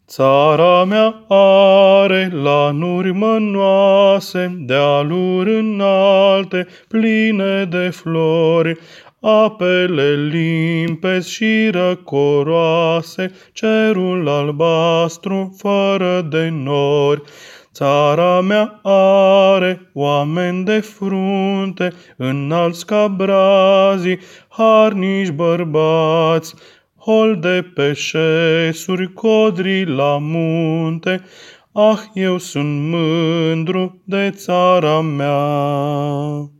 Țara mea are lanuri mănoase, dealuri înalte, pline de flori, apele limpezi și răcoroase, cerul albastru fără de nori. Țara mea are oameni de frunte, înalți ca brazii, harnici bărbați, holde pe șesuri, codri la munte. Ah, eu sunt mândru de țara mea.